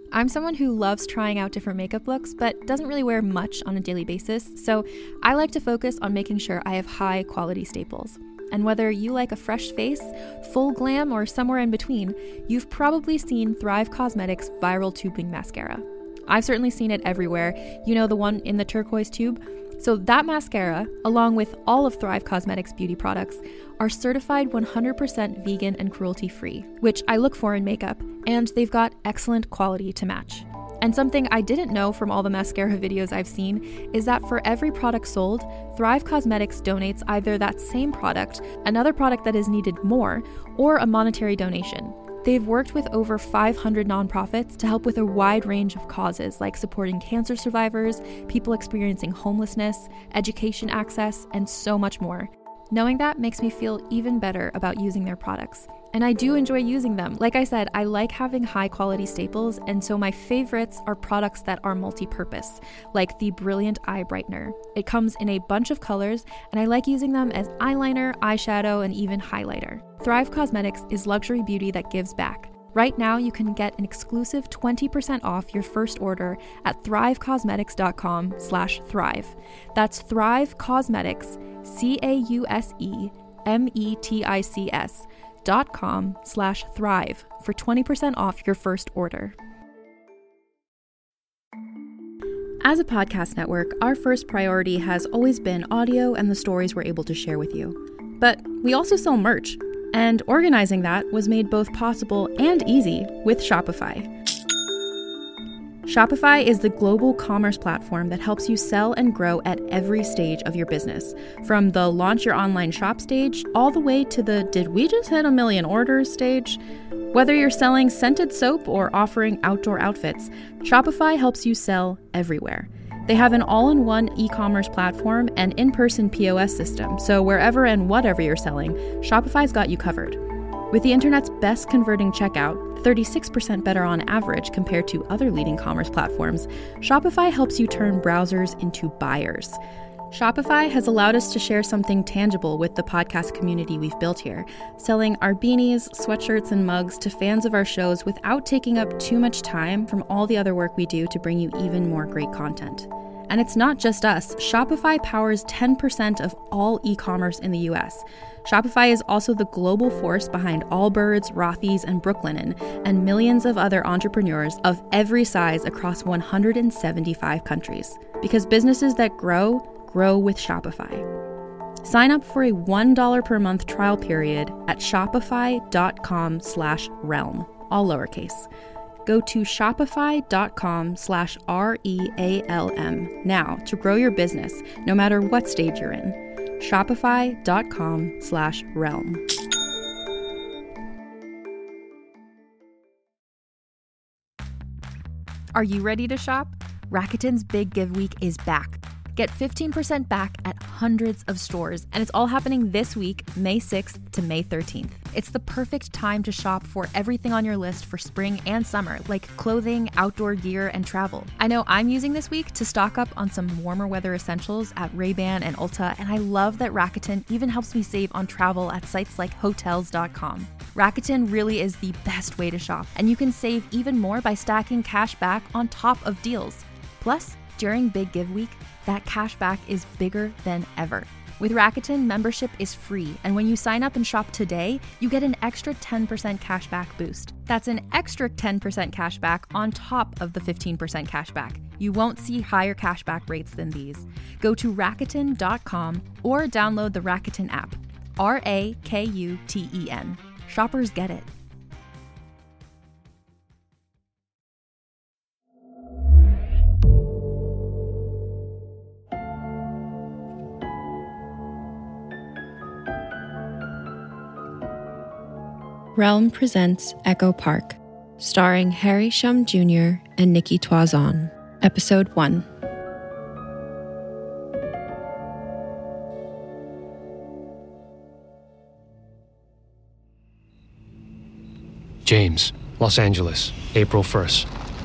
I'm someone who loves trying out different makeup looks, but doesn't really wear much on a daily basis, so I like to focus on making sure I have high quality staples. And whether you like a fresh face, full glam, or somewhere in between, you've probably seen Thrive Causemetics Viral Tubing Mascara. I've certainly seen it everywhere. You know, the one in the turquoise tube? So that mascara, along with all of Thrive Causemetics beauty products, are certified 100% vegan and cruelty-free, which I look for in makeup, and they've got excellent quality to match. And something I didn't know from all the mascara videos I've seen is that for every product sold, Thrive Causemetics donates either that same product, another product that is needed more, or a monetary donation. They've worked with over 500 nonprofits to help with a wide range of causes like supporting cancer survivors, people experiencing homelessness, education access, and so much more. Knowing that makes me feel even better about using their products. And I do enjoy using them. Like I said, I like having high quality staples, and so my favorites are products that are multi-purpose, like the Brilliant Eye Brightener. It comes in a bunch of colors, and I like using them as eyeliner, eyeshadow, and even highlighter. Thrive Causemetics is luxury beauty that gives back. Right now, you can get an exclusive 20% off your first order at thrivecausemetics.com/thrive. That's Thrive Causemetics, CAUSEMETICS.com/thrive for 20% off your first order. As a podcast network, our first priority has always been audio and the stories we're able to share with you. But we also sell merch, and organizing that was made both possible and easy with Shopify. Shopify is the global commerce platform that helps you sell and grow at every stage of your business, from the launch your online shop stage all the way to the did we just hit 1 million orders stage. Whether you're selling scented soap or offering outdoor outfits, Shopify helps you sell everywhere. They have an all-in-one e-commerce platform and in-person POS system, so wherever and whatever you're selling, Shopify's got you covered. With the internet's best converting checkout, 36% better on average compared to other leading commerce platforms, Shopify helps you turn browsers into buyers. Shopify has allowed us to share something tangible with the podcast community we've built here, selling our beanies, sweatshirts, and mugs to fans of our shows without taking up too much time from all the other work we do to bring you even more great content. And it's not just us. Shopify powers 10% of all e-commerce in the US. Shopify is also the global force behind Allbirds, Rothy's, and Brooklinen, and millions of other entrepreneurs of every size across 175 countries. Because businesses that grow with Shopify. Sign up for a $1 per month trial period at shopify.com/realm, all lowercase. Go to shopify.com/REALM now to grow your business, no matter what stage you're in. Shopify.com/realm. Are you ready to shop? Rakuten's Big Give Week is back. Get 15% back at hundreds of stores, and it's all happening this week, May 6th to May 13th. It's the perfect time to shop for everything on your list for spring and summer, like clothing, outdoor gear, and travel. I know I'm using this week to stock up on some warmer weather essentials at Ray-Ban and Ulta, and I love that Rakuten even helps me save on travel at sites like Hotels.com. Rakuten really is the best way to shop, and you can save even more by stacking cash back on top of deals. Plus, during Big Give Week, that cash back is bigger than ever. With Rakuten, membership is free, and when you sign up and shop today, you get an extra 10% cash back boost. That's an extra 10% cash back on top of the 15% cash back. You won't see higher cash back rates than these. Go to Rakuten.com or download the Rakuten app. Rakuten. Shoppers get it. Realm presents Echo Park, starring Harry Shum Jr. and Nikki Toison. Episode 1. James, Los Angeles, April 1st.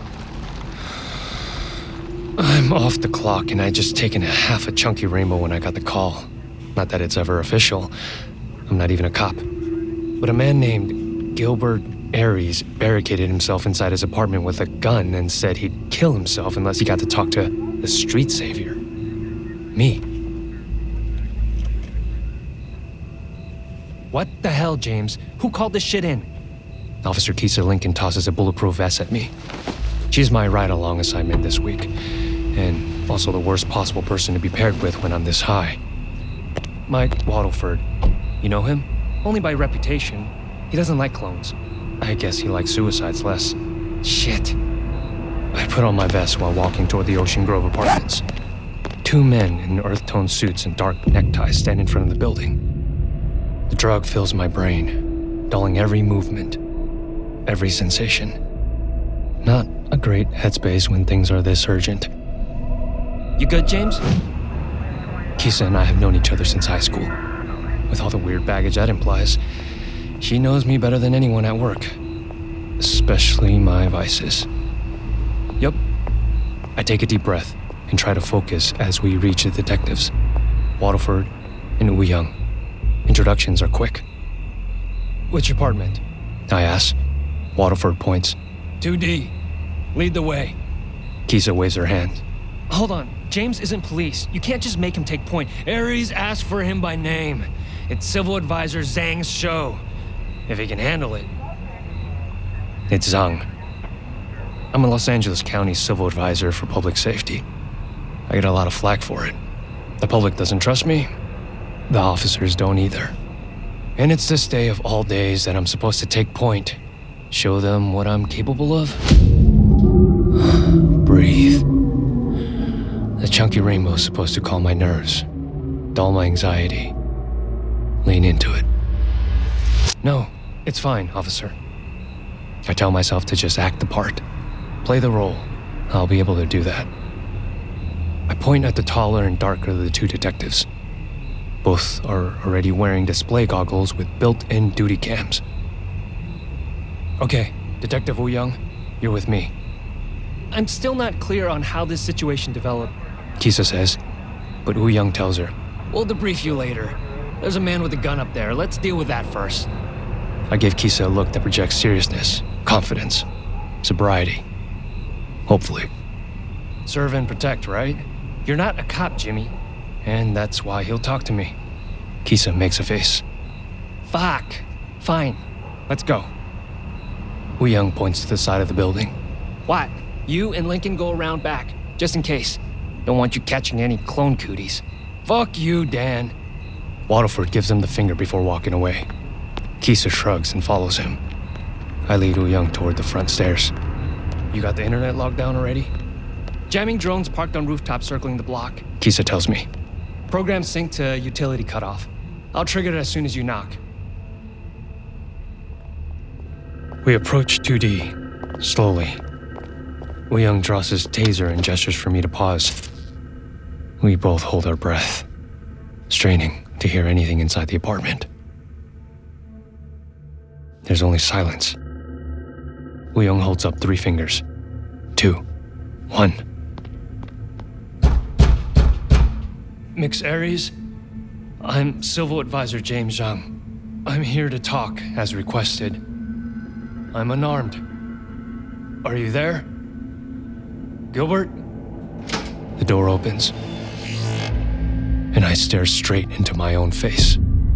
I'm off the clock, and I'd just taken half a chunky rainbow when I got the call. Not that it's ever official. I'm not even a cop. But a man named Gilbert Ares barricaded himself inside his apartment with a gun and said he'd kill himself unless he got to talk to the street savior. Me. What the hell, James? Who called this shit in? Officer Kisa Lincoln tosses a bulletproof vest at me. She's my ride-along assignment this week, and also the worst possible person to be paired with when I'm this high. Mike Waddleford. You know him? Only by reputation. He doesn't like clones. I guess he likes suicides less. Shit. I put on my vest while walking toward the Ocean Grove apartments. 2 men in earth-tone suits and dark neckties stand in front of the building. The drug fills my brain, dulling every movement, every sensation. Not a great headspace when things are this urgent. You good, James? Kisa and I have known each other since high school. With all the weird baggage that implies, she knows me better than anyone at work. Especially my vices. Yup. I take a deep breath and try to focus as we reach the detectives, Waddleford and Woo-young. Introductions are quick. Which apartment? I ask. Waddleford points. 2D. Lead the way. Kisa waves her hand. Hold on. James isn't police. You can't just make him take point. Ares asked for him by name. It's Civil Advisor Zhang's show. If he can handle it. It's Zhang. I'm a Los Angeles County Civil Advisor for Public Safety. I get a lot of flack for it. The public doesn't trust me. The officers don't either. And it's this day of all days that I'm supposed to take point. Show them what I'm capable of. Breathe. The chunky rainbow's supposed to calm my nerves, dull my anxiety. Lean into it. No, it's fine, officer. I tell myself to just act the part. Play the role. I'll be able to do that. I point at the taller and darker of the 2 detectives. Both are already wearing display goggles with built-in duty cams. Okay, Detective Woo-young, you're with me. I'm still not clear on how this situation developed, Kisa says, but Woo-young tells her, we'll debrief you later. There's a man with a gun up there. Let's deal with that first. I give Kisa a look that projects seriousness, confidence, sobriety. Hopefully. Serve and protect, right? You're not a cop, Jimmy. And that's why he'll talk to me. Kisa makes a face. Fuck. Fine. Let's go. Woo-young points to the side of the building. What? You and Lincoln go around back, just in case. Don't want you catching any clone cooties. Fuck you, Dan. Waddleford gives him the finger before walking away. Kisa shrugs and follows him. I lead Woo-young toward the front stairs. You got the internet locked down already? Jamming drones parked on rooftops circling the block, Kisa tells me. Program synced to utility cutoff. I'll trigger it as soon as you knock. We approach 2D, slowly. Woo-young draws his taser and gestures for me to pause. We both hold our breath, straining to hear anything inside the apartment. There's only silence. Woo-young holds up 3 fingers. 2, 1. Mix Ares, I'm Civil Advisor James Zhang. I'm here to talk, as requested. I'm unarmed. Are you there? Gilbert? The door opens, and I stare straight into my own face.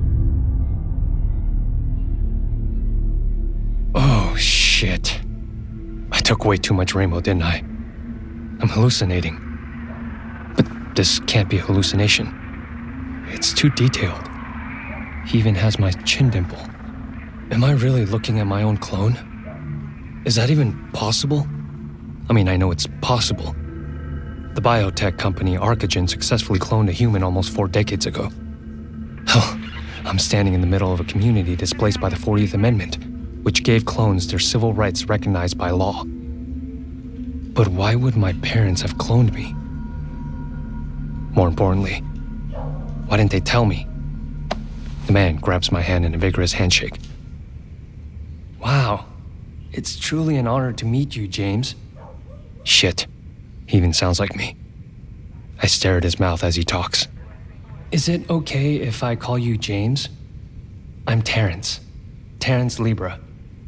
Oh, shit. I took way too much rainbow, didn't I? I'm hallucinating. But this can't be a hallucination. It's too detailed. He even has my chin dimple. Am I really looking at my own clone? Is that even possible? I mean, I know it's possible. The biotech company Arcogen successfully cloned a human almost 4 decades ago. Hell, I'm standing in the middle of a community displaced by the 40th Amendment, which gave clones their civil rights recognized by law. But why would my parents have cloned me? More importantly, why didn't they tell me? The man grabs my hand in a vigorous handshake. Wow, it's truly an honor to meet you, James. Shit, he even sounds like me. I stare at his mouth as he talks. Is it okay if I call you James? I'm Terrence. Terrence Libra.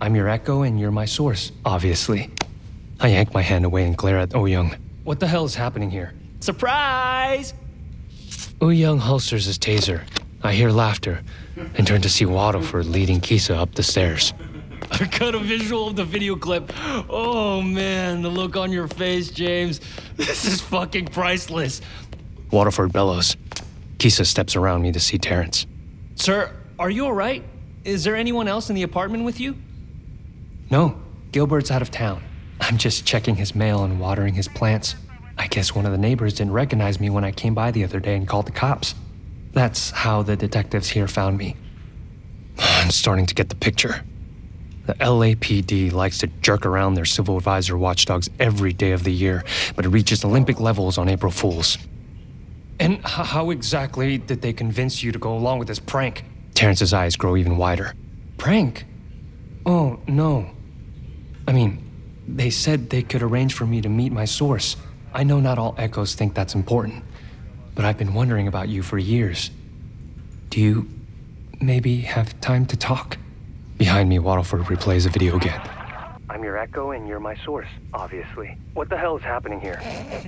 I'm your echo and you're my source, obviously. I yank my hand away and glare at Oh-young. What the hell is happening here? Surprise! Oh-young holsters his taser. I hear laughter and turn to see Waddleford leading Kisa up the stairs. I got a visual of the video clip. Oh man, the look on your face, James. This is fucking priceless. Waddleford bellows. Kisa steps around me to see Terrence. Sir, are you all right? Is there anyone else in the apartment with you? No, Gilbert's out of town. I'm just checking his mail and watering his plants. I guess one of the neighbors didn't recognize me when I came by the other day and called the cops. That's how the detectives here found me. I'm starting to get the picture. The LAPD likes to jerk around their civil advisor watchdogs every day of the year, but it reaches Olympic levels on April Fools. And how exactly did they convince you to go along with this prank? Terrence's eyes grow even wider. Prank? Oh, no. I mean, they said they could arrange for me to meet my source. I know not all echoes think that's important, but I've been wondering about you for years. Do you maybe have time to talk? Behind me, Waddleford replays the video again. I'm your echo and you're my source, obviously. What the hell is happening here?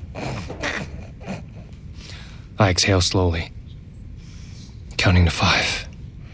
I exhale slowly, counting to 5.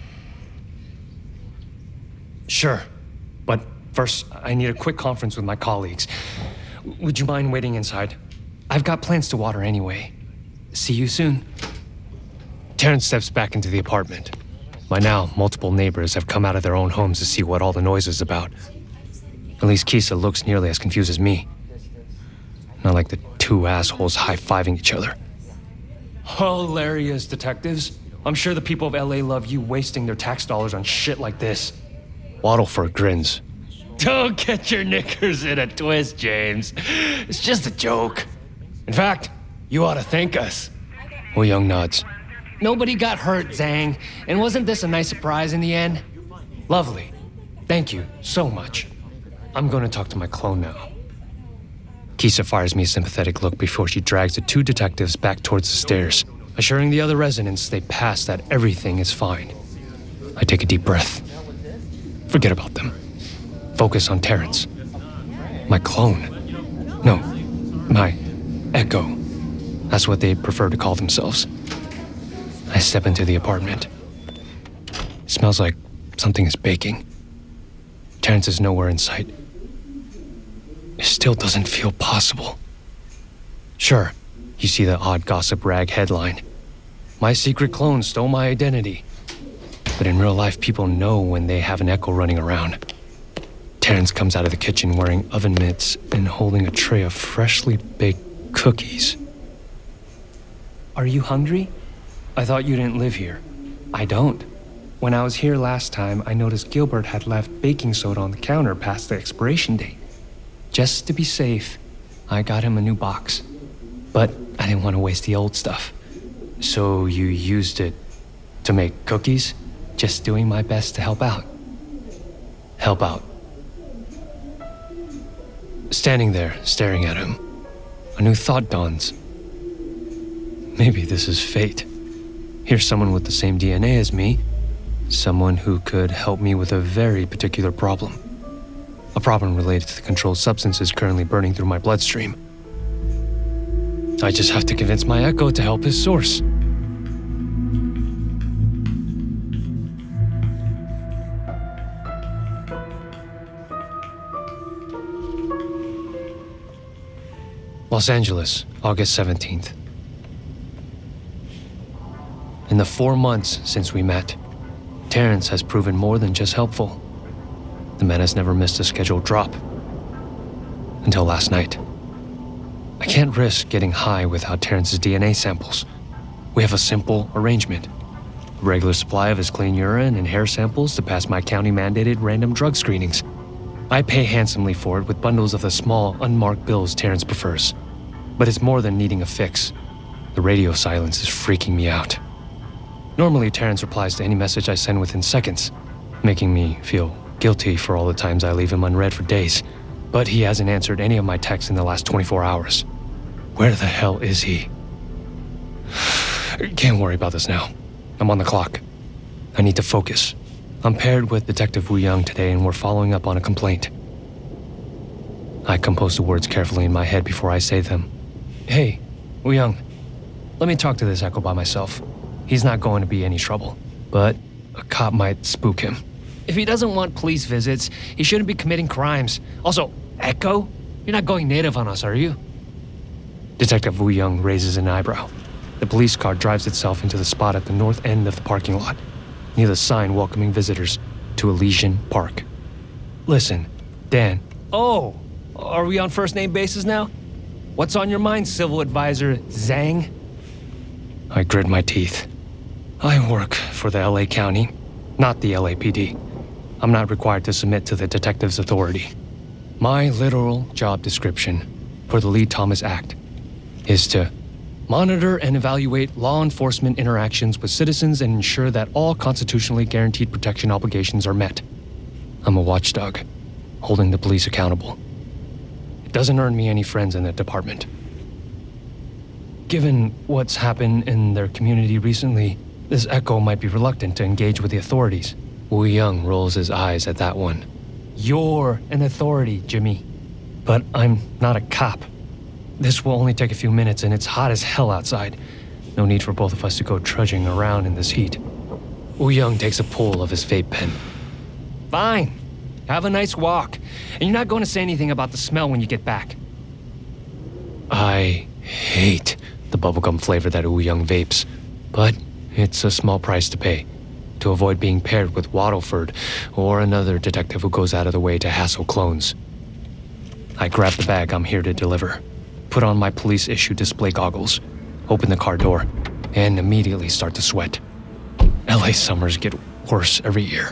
Sure, but first, I need a quick conference with my colleagues. Would you mind waiting inside? I've got plants to water anyway. See you soon. Terrence steps back into the apartment. By now, multiple neighbors have come out of their own homes to see what all the noise is about. At least Kisa looks nearly as confused as me. Not like the two assholes high-fiving each other. Hilarious, detectives. I'm sure the people of LA love you wasting their tax dollars on shit like this. Waddleford grins. Don't get your knickers in a twist, James. It's just a joke. In fact, you ought to thank us. Oh-young nods. Nobody got hurt, Zhang. And wasn't this a nice surprise in the end? Lovely. Thank you so much. I'm going to talk to my clone now. Kisa fires me a sympathetic look before she drags the two detectives back towards the stairs, assuring the other residents they pass that everything is fine. I take a deep breath. Forget about them. Focus on Terrence. My clone. No, my echo. That's what they prefer to call themselves. I step into the apartment. It smells like something is baking. Terrence is nowhere in sight. It still doesn't feel possible. Sure, you see the odd gossip rag headline. My secret clone stole my identity. But in real life, people know when they have an echo running around. Terrence comes out of the kitchen wearing oven mitts and holding a tray of freshly baked cookies. Are you hungry? I thought you didn't live here. I don't. When I was here last time, I noticed Gilbert had left baking soda on the counter past the expiration date. Just to be safe, I got him a new box. But I didn't want to waste the old stuff. So you used it to make cookies? Just doing my best to help out. Help out. Standing there, staring at him, a new thought dawns. Maybe this is fate. Here's someone with the same DNA as me. Someone who could help me with a very particular problem. A problem related to the controlled substances currently burning through my bloodstream. I just have to convince my echo to help his source. Los Angeles, August 17th. In the 4 months since we met, Terrence has proven more than just helpful. The man has never missed a scheduled drop. Until last night. I can't risk getting high without Terrence's DNA samples. We have a simple arrangement. A regular supply of his clean urine and hair samples to pass my county-mandated random drug screenings. I pay handsomely for it with bundles of the small, unmarked bills Terrence prefers. But it's more than needing a fix. The radio silence is freaking me out. Normally, Terrence replies to any message I send within seconds, making me feel guilty for all the times I leave him unread for days. But he hasn't answered any of my texts in the last 24 hours. Where the hell is he? Can't worry about this now. I'm on the clock. I need to focus. I'm paired with Detective Wu Young today and we're following up on a complaint. I compose the words carefully in my head before I say them. Hey, Wu Young, let me talk to this Echo by myself. He's not going to be any trouble, but a cop might spook him. If he doesn't want police visits, he shouldn't be committing crimes. Also, Echo, you're not going native on us, are you? Detective Wu Young raises an eyebrow. The police car drives itself into the spot at the north end of the parking lot, near the sign welcoming visitors to Elysian Park. Listen, Dan. Oh, are we on first name basis now? What's on your mind, Civil Advisor Zhang? I grit my teeth. I work for the LA County, not the LAPD. I'm not required to submit to the detective's authority. My literal job description for the Lee-Thomas Act is to monitor and evaluate law enforcement interactions with citizens and ensure that all constitutionally guaranteed protection obligations are met. I'm a watchdog, holding the police accountable. It doesn't earn me any friends in the department. Given what's happened in their community recently, this Echo might be reluctant to engage with the authorities. Wu Young rolls his eyes at that one. You're an authority, Jimmy. But I'm not a cop. This will only take a few minutes and it's hot as hell outside. No need for both of us to go trudging around in this heat. Wu Young takes a pull of his vape pen. Fine. Have a nice walk. And you're not going to say anything about the smell when you get back. I hate the bubblegum flavor that Wu Young vapes, but it's a small price to pay to avoid being paired with Waddleford or another detective who goes out of the way to hassle clones. I grab the bag I'm here to deliver, put on my police-issue display goggles, open the car door, and immediately start to sweat. LA summers get worse every year.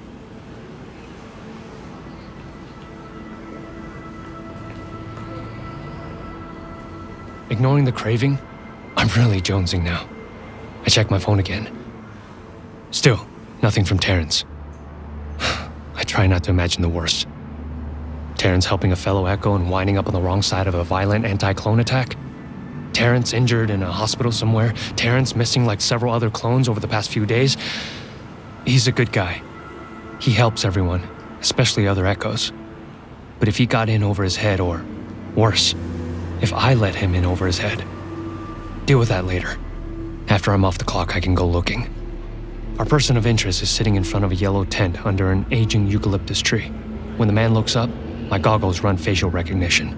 Ignoring the craving, I'm really jonesing now. I check my phone again. Still, nothing from Terrence. I try not to imagine the worst. Terrence helping a fellow Echo and winding up on the wrong side of a violent anti-clone attack. Terrence injured in a hospital somewhere. Terrence missing like several other clones over the past few days. He's a good guy. He helps everyone, especially other Echoes. But if he got in over his head, or worse, if I let him in over his head, deal with that later. After I'm off the clock, I can go looking. Our person of interest is sitting in front of a yellow tent under an aging eucalyptus tree. When the man looks up, my goggles run facial recognition.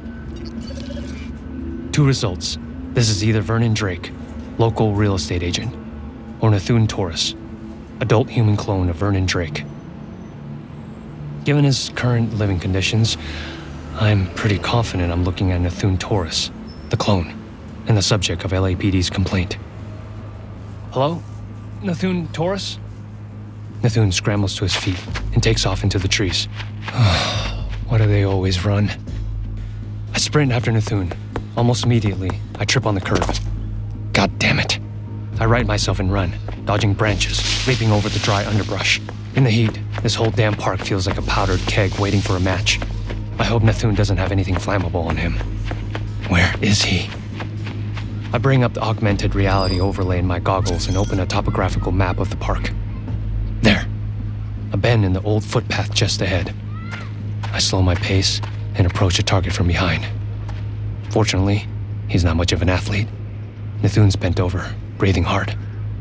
2 results. This is either Vernon Drake, local real estate agent, or Nathun Taurus, adult human clone of Vernon Drake. Given his current living conditions, I'm pretty confident I'm looking at Nathun Taurus, the clone, and the subject of LAPD's complaint. Hello? Nathun Taurus? Nathun scrambles to his feet and takes off into the trees. Why do they always run? I sprint after Nathun. Almost immediately, I trip on the curb. God damn it. I right myself and run, dodging branches, leaping over the dry underbrush. In the heat, this whole damn park feels like a powdered keg waiting for a match. I hope Nathun doesn't have anything flammable on him. Where is he? I bring up the augmented reality overlay in my goggles and open a topographical map of the park. There, a bend in the old footpath just ahead. I slow my pace and approach a target from behind. Fortunately, he's not much of an athlete. Nathun's bent over, breathing hard.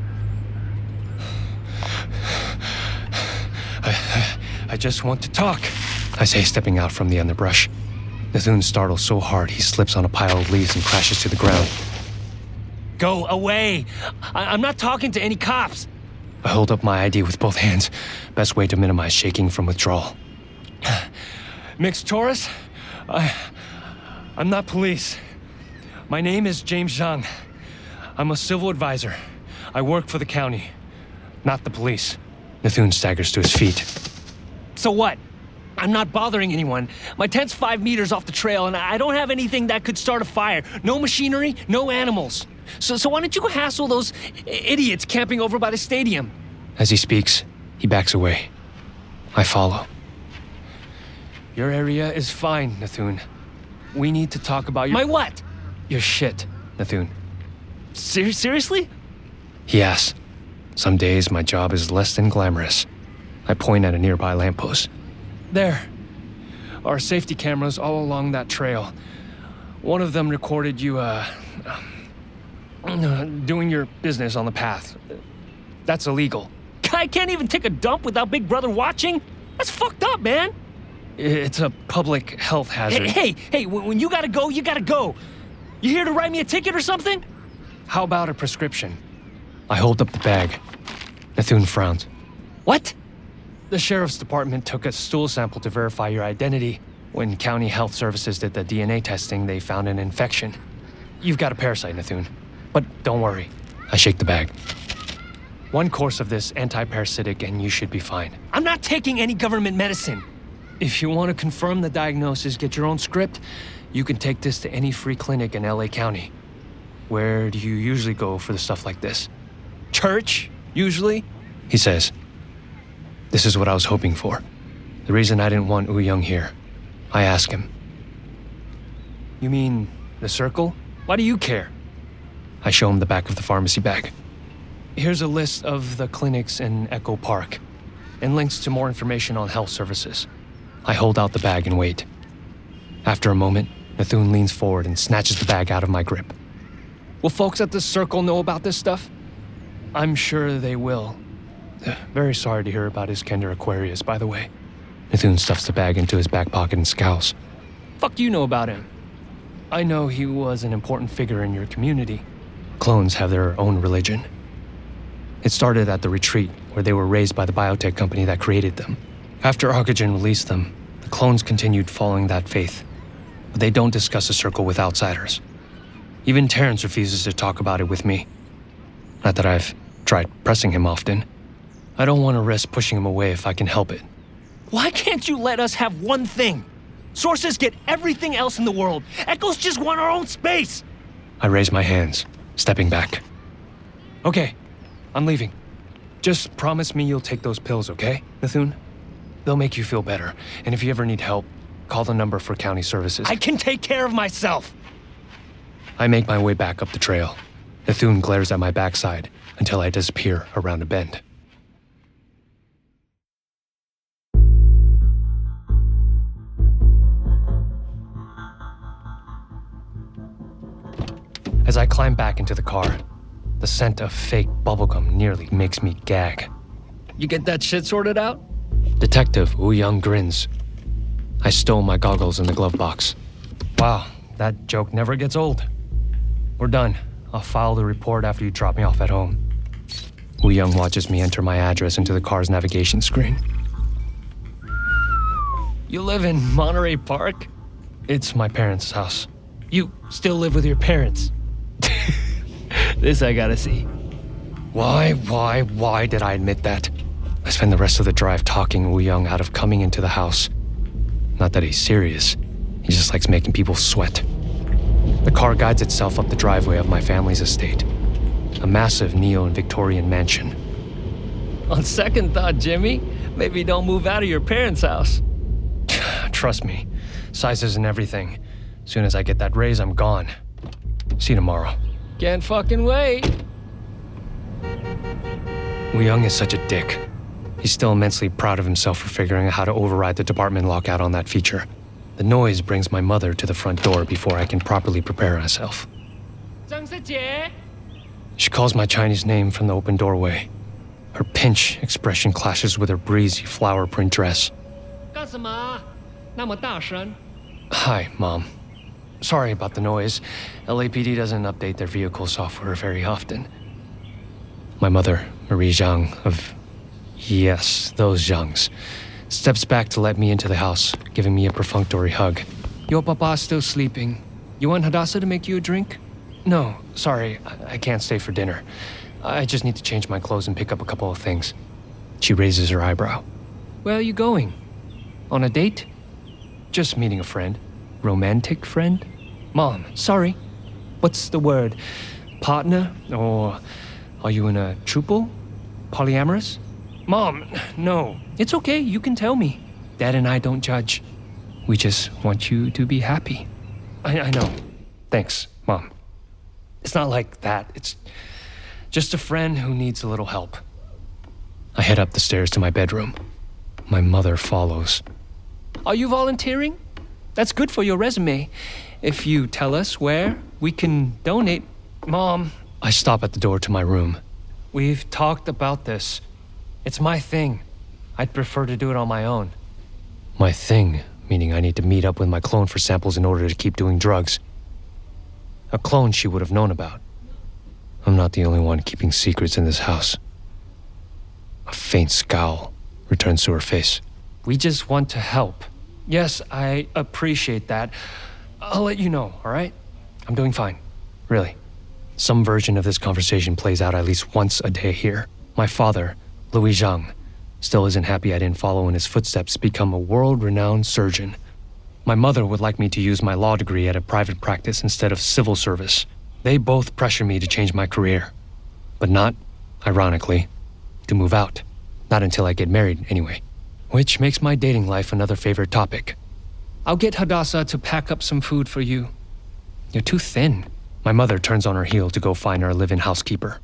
I just want to talk, I say, stepping out from the underbrush. Nathun startles so hard he slips on a pile of leaves and crashes to the ground. Go away! I'm not talking to any cops! I hold up my ID with both hands. Best way to minimize shaking from withdrawal. Mixed Taurus? I'm not police. My name is James Zhang. I'm a civil advisor. I work for the county, not the police. Nathun staggers to his feet. So what? I'm not bothering anyone. My tent's 5 meters off the trail, and I don't have anything that could start a fire. No machinery, no animals. So why don't you go hassle those idiots camping over by the stadium? As he speaks, he backs away. I follow. Your area is fine, Nathun. We need to talk about your— My what? Your shit, Nathun. Seriously? He asks. Some days my job is less than glamorous. I point at a nearby lamppost. There are safety cameras all along that trail. One of them recorded you, doing your business on the path. That's illegal. Guy can't even take a dump without Big Brother watching? That's fucked up, man. It's a public health hazard. Hey, when you gotta go, you gotta go. You here to write me a ticket or something? How about a prescription? I hold up the bag. Nathun frowns. What? The sheriff's department took a stool sample to verify your identity. When County Health Services did the DNA testing, they found an infection. You've got a parasite, Nathun. But don't worry. I shake the bag. One course of this anti-parasitic and you should be fine. I'm not taking any government medicine. If you want to confirm the diagnosis, get your own script, you can take this to any free clinic in LA County. Where do you usually go for the stuff like this? Church, usually, he says. This is what I was hoping for. The reason I didn't want Woo-young here. I ask him. You mean the circle? Why do you care? I show him the back of the pharmacy bag. Here's a list of the clinics in Echo Park and links to more information on health services. I hold out the bag and wait. After a moment, Nathun leans forward and snatches the bag out of my grip. Will folks at the circle know about this stuff? I'm sure they will. Very sorry to hear about Iskender Aquarius, by the way. Nathun stuffs the bag into his back pocket and scowls. Fuck do you know about him? I know he was an important figure in your community. Clones have their own religion. It started at the retreat, where they were raised by the biotech company that created them. After Arcogen released them, the clones continued following that faith. But they don't discuss the circle with outsiders. Even Terrence refuses to talk about it with me. Not that I've tried pressing him often. I don't want to risk pushing him away if I can help it. Why can't you let us have one thing? Sources get everything else in the world. Echoes just want our own space. I raise my hands, stepping back. Okay, I'm leaving. Just promise me you'll take those pills, okay, Nathun? They'll make you feel better. And if you ever need help, call the number for county services. I can take care of myself. I make my way back up the trail. Nathun glares at my backside until I disappear around a bend. As I climb back into the car, the scent of fake bubblegum nearly makes me gag. You get that shit sorted out? Detective Woo-young grins. I stole my goggles in the glove box. Wow, that joke never gets old. We're done. I'll file the report after you drop me off at home. Woo-young watches me enter my address into the car's navigation screen. You live in Monterey Park? It's my parents' house. You still live with your parents? This I gotta see. Why did I admit that? I spend the rest of the drive talking Woo-young out of coming into the house. Not that he's serious. He just likes making people sweat. The car guides itself up the driveway of my family's estate. A massive neo-Victorian mansion. On second thought, Jimmy, maybe don't move out of your parents' house. Trust me, sizes and everything. As soon as I get that raise, I'm gone. See you tomorrow. Can't fucking wait. Woo-young is such a dick. He's still immensely proud of himself for figuring out how to override the department lockout on that feature. The noise brings my mother to the front door before I can properly prepare myself. She calls my Chinese name from the open doorway. Her pinch expression clashes with her breezy flower print dress. Hi, Mom. Sorry about the noise. LAPD doesn't update their vehicle software very often. My mother, Marie Zhang of... Yes, those Zhangs, steps back to let me into the house, giving me a perfunctory hug. Your papa's still sleeping. You want Hadassah to make you a drink? No, sorry, I can't stay for dinner. I just need to change my clothes and pick up a couple of things. She raises her eyebrow. Where are you going? On a date? Just meeting a friend. Romantic friend? Mom, sorry. What's the word? Partner? Or are you in a trouble? Polyamorous? Mom, no. It's okay, you can tell me. Dad and I don't judge. We just want you to be happy. I know. Thanks, Mom. It's not like that. It's just a friend who needs a little help. I head up the stairs to my bedroom. My mother follows. Are you volunteering? That's good for your resume. If you tell us where, we can donate. Mom. I stop at the door to my room. We've talked about this. It's my thing. I'd prefer to do it on my own. My thing, meaning I need to meet up with my clone for samples in order to keep doing drugs. A clone she would have known about. I'm not the only one keeping secrets in this house. A faint scowl returns to her face. We just want to help. Yes, I appreciate that. I'll let you know, all right? I'm doing fine. Really. Some version of this conversation plays out at least once a day here. My father, Louis Zhang, still isn't happy I didn't follow in his footsteps to become a world-renowned surgeon. My mother would like me to use my law degree at a private practice instead of civil service. They both pressure me to change my career. But not, ironically, to move out. Not until I get married, anyway. Which makes my dating life another favorite topic. I'll get Hadassah to pack up some food for you. You're too thin. My mother turns on her heel to go find our live-in housekeeper.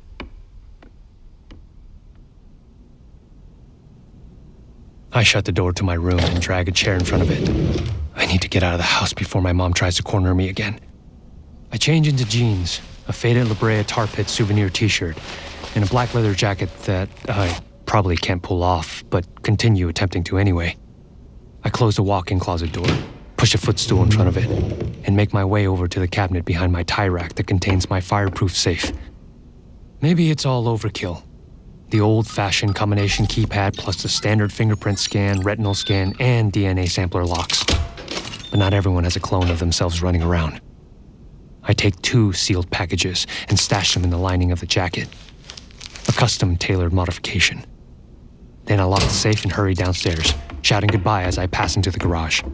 I shut the door to my room and drag a chair in front of it. I need to get out of the house before my mom tries to corner me again. I change into jeans, a faded La Brea Tar Pit souvenir t-shirt, and a black leather jacket that I probably can't pull off, but continue attempting to anyway. I close the walk-in closet door, push a footstool in front of it, and make my way over to the cabinet behind my tie rack that contains my fireproof safe. Maybe it's all overkill. The old-fashioned combination keypad plus the standard fingerprint scan, retinal scan, and DNA sampler locks. But not everyone has a clone of themselves running around. I take 2 sealed packages and stash them in the lining of the jacket. A custom-tailored modification. Then I lock the safe and hurry downstairs, shouting goodbye as I pass into the garage.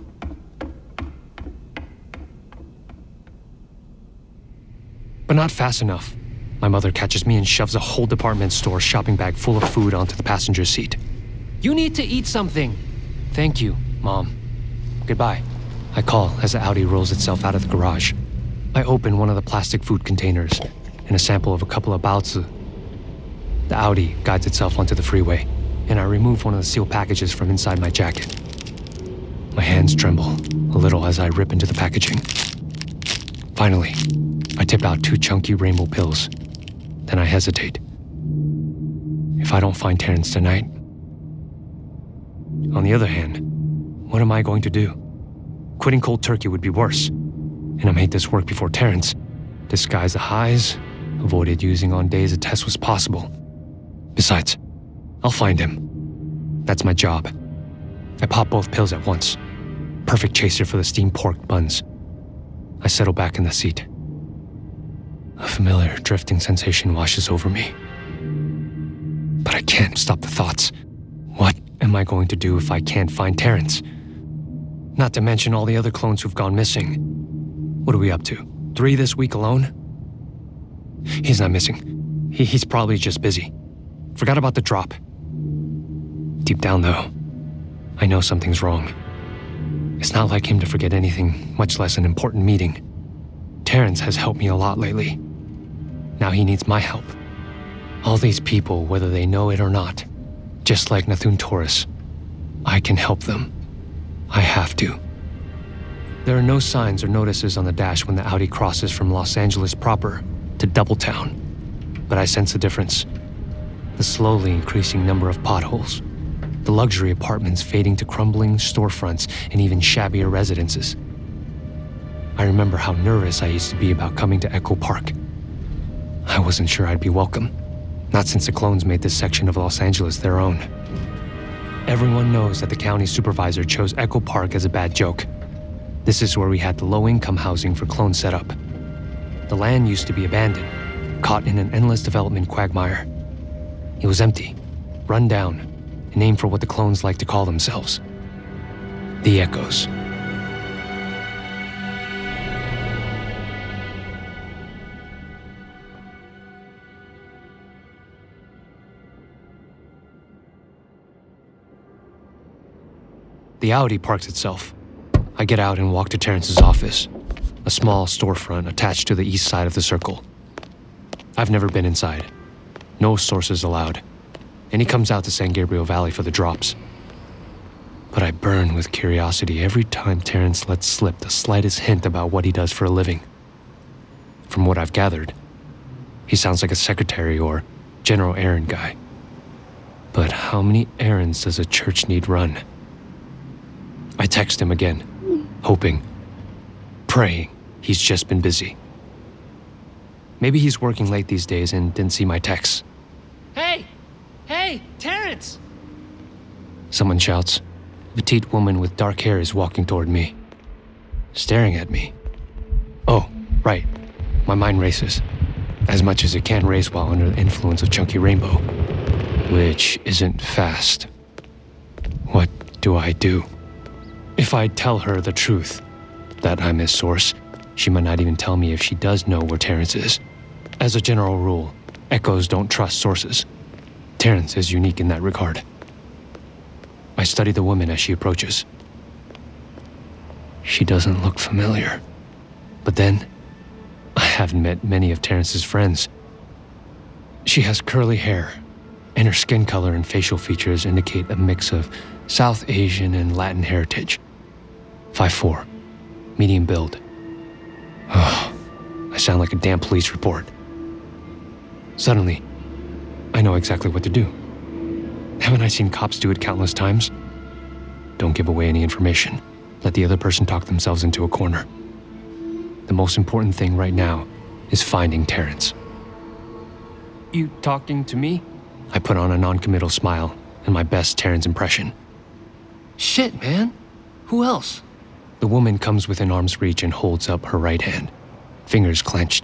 But not fast enough. My mother catches me and shoves a whole department store shopping bag full of food onto the passenger seat. You need to eat something. Thank you, Mom. Goodbye. I call as the Audi rolls itself out of the garage. I open one of the plastic food containers and a sample of a couple of baozi. The Audi guides itself onto the freeway, and I remove one of the sealed packages from inside my jacket. My hands tremble a little as I rip into the packaging. Finally, I tip out 2 chunky rainbow pills. Then I hesitate. If I don't find Terrence tonight... On the other hand, what am I going to do? Quitting cold turkey would be worse. And I made this work before Terrence. Disguise the highs, avoided using on days a test was possible. Besides, I'll find him. That's my job. I pop both pills at once. Perfect chaser for the steamed pork buns. I settle back in the seat. A familiar drifting sensation washes over me. But I can't stop the thoughts. What am I going to do if I can't find Terrence? Not to mention all the other clones who've gone missing. What are we up to? 3 this week alone? He's not missing. He's probably just busy. Forgot about the drop. Deep down, though, I know something's wrong. It's not like him to forget anything, much less an important meeting. Terrence has helped me a lot lately. Now he needs my help. All these people, whether they know it or not, just like Nathun Taurus, I can help them. I have to. There are no signs or notices on the dash when the Audi crosses from Los Angeles proper to Doubletown, but I sense the difference. The slowly increasing number of potholes, the luxury apartments fading to crumbling storefronts and even shabbier residences. I remember how nervous I used to be about coming to Echo Park. I wasn't sure I'd be welcome, not since the clones made this section of Los Angeles their own. Everyone knows that the county supervisor chose Echo Park as a bad joke. This is where we had the low-income housing for clones set up. The land used to be abandoned, caught in an endless development quagmire. It was empty, run down, a name for what the clones like to call themselves. The Echoes. The Audi parks itself. I get out and walk to Terrence's office, a small storefront attached to the east side of the circle. I've never been inside. No sources allowed. And he comes out to San Gabriel Valley for the drops. But I burn with curiosity every time Terrence lets slip the slightest hint about what he does for a living. From what I've gathered, he sounds like a secretary or general errand guy. But how many errands does a church need run? I text him again, hoping, praying he's just been busy. Maybe he's working late these days and didn't see my texts. Hey! Hey, Terrence! Someone shouts. A petite woman with dark hair is walking toward me, staring at me. Oh, right. My mind races, as much as it can race while under the influence of Chunky Rainbow, which isn't fast. What do I do? If I tell her the truth, that I'm his source, she might not even tell me if she does know where Terrence is. As a general rule, echoes don't trust sources. Terrence is unique in that regard. I study the woman as she approaches. She doesn't look familiar. But then, I haven't met many of Terrence's friends. She has curly hair, and her skin color and facial features indicate a mix of South Asian and Latin heritage. 5'4", medium build. Oh, I sound like a damn police report. Suddenly, I know exactly what to do. Haven't I seen cops do it countless times? Don't give away any information. Let the other person talk themselves into a corner. The most important thing right now is finding Terrence. You talking to me? I put on a non-committal smile and my best Terrence impression. Shit, man. Who else? The woman comes within arm's reach and holds up her right hand, fingers clenched.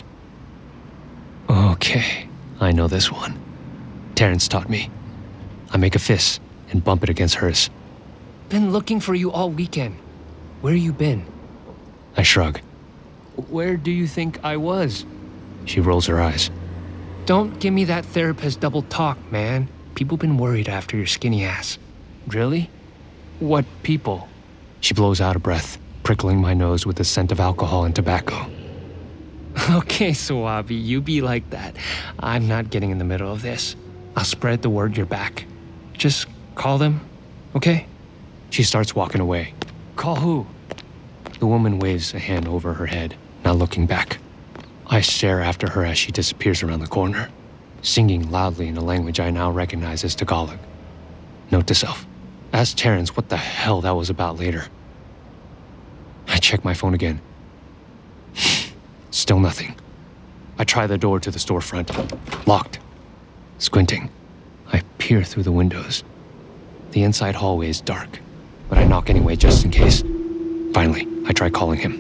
Okay, I know this one. Terrence taught me. I make a fist and bump it against hers. Been looking for you all weekend. Where you been? I shrug. Where do you think I was? She rolls her eyes. Don't give me that therapist double talk, man. People been worried after your skinny ass. Really? What people? She blows out a breath, prickling my nose with the scent of alcohol and tobacco. Okay, Suabi, you be like that. I'm not getting in the middle of this. I'll spread the word you're back. Just call them, okay? She starts walking away. Call who? The woman waves a hand over her head, not looking back. I stare after her as she disappears around the corner, singing loudly in a language I now recognize as Tagalog. Note to self, ask Terrence what the hell that was about later. I check my phone again. Still nothing. I try the door to the storefront. Locked. Squinting, I peer through the windows. The inside hallway is dark, but I knock anyway just in case. Finally, I try calling him.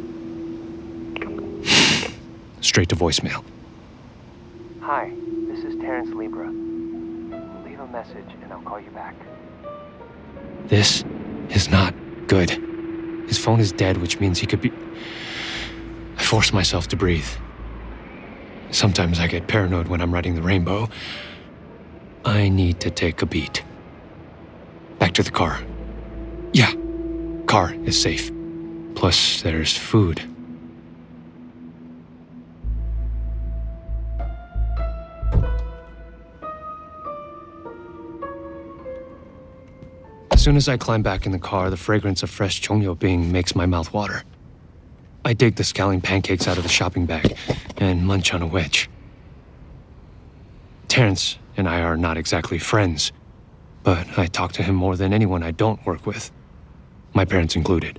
Straight to voicemail. Hi, this is Terrence Libra. Leave a message and I'll call you back. This is not good. His phone is dead, which means he could be... I force myself to breathe. Sometimes I get paranoid when I'm riding the rainbow. I need to take a beat. Back to the car. Yeah, car is safe. Plus, there's food. As soon as I climb back in the car, the fragrance of fresh chongyobing makes my mouth water. I dig the scallion pancakes out of the shopping bag and munch on a wedge. Terrence and I are not exactly friends, but I talk to him more than anyone I don't work with, my parents included.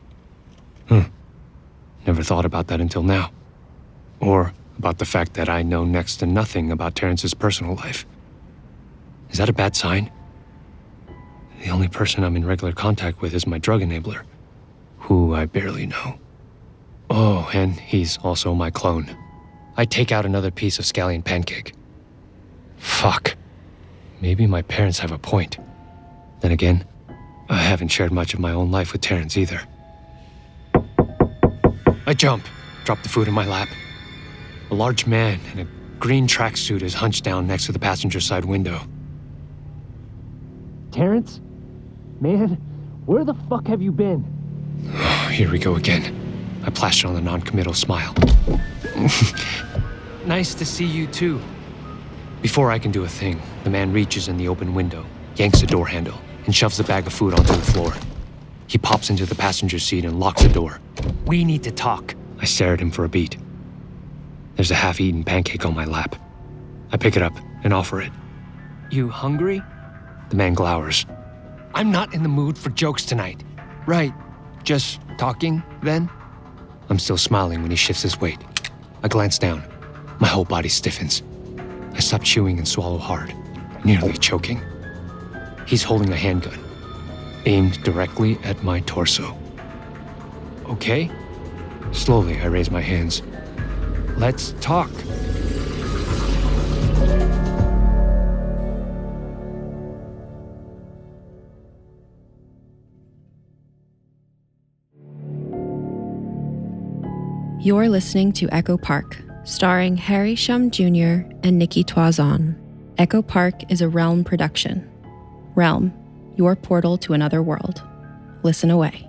Never thought about that until now. Or about the fact that I know next to nothing about Terrence's personal life. Is that a bad sign? The only person I'm in regular contact with is my drug enabler, who I barely know. Oh, and he's also my clone. I take out another piece of scallion pancake. Fuck. Maybe my parents have a point. Then again, I haven't shared much of my own life with Terrence either. I jump, drop the food in my lap. A large man in a green tracksuit is hunched down next to the passenger side window. Terrence? Man, where the fuck have you been? Oh, here we go again. I plaster on a non-committal smile. Nice to see you too. Before I can do a thing, the man reaches in the open window, yanks the door handle, and shoves a bag of food onto the floor. He pops into the passenger seat and locks the door. We need to talk. I stare at him for a beat. There's a half-eaten pancake on my lap. I pick it up and offer it. You hungry? The man glowers. I'm not in the mood for jokes tonight. Right, just talking, then? I'm still smiling when he shifts his weight. I glance down. My whole body stiffens. I stop chewing and swallow hard, nearly choking. He's holding a handgun, aimed directly at my torso. Okay, Slowly, I raise my hands. let's talk. You're listening to Echo Park, starring Harry Shum Jr. and Nikki Toison. Echo Park is a Realm production. Realm, your portal to another world. Listen away.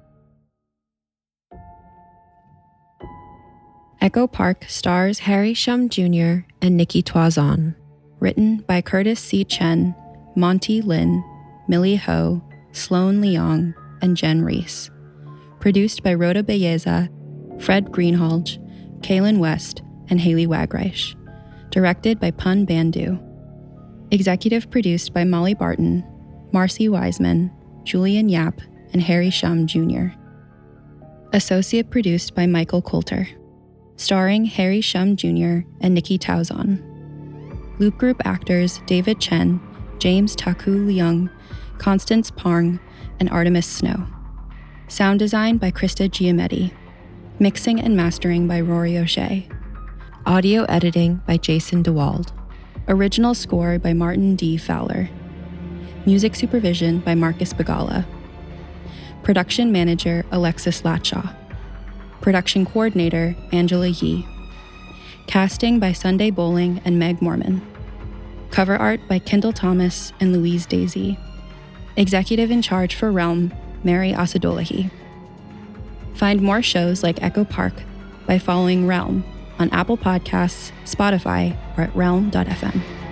Echo Park stars Harry Shum Jr. and Nikki Toison. Written by Curtis C. Chen, Monty Lin, Millie Ho, Sloan Leong, and Jen Reese. Produced by Rhoda Belleza, Fred Greenhalgh, Kaylin West, and Haley Wagreich. Directed by Pun Bandhu. Executive produced by Molly Barton, Marcy Wiseman, Julian Yap, and Harry Shum Jr. Associate produced by Michael Coulter. Starring Harry Shum Jr. and Nikki Toison. Loop Group actors David Chen, James Taku Leung, Constance Parng, and Artemis Snow. Sound design by Krista Giametti. Mixing and mastering by Rory O'Shea. Audio editing by Jason DeWald. Original score by Martin D. Fowler. Music supervision by Marcus Bagala. Production manager Alexis Latshaw. Production coordinator Angela Yee. Casting by Sunday Bowling and Meg Mormon. Cover art by Kendall Thomas and Louise Daisy. Executive in charge for Realm, Mary Asadolahi. Find more shows like Echo Park by following Realm on Apple Podcasts, Spotify, or at realm.fm.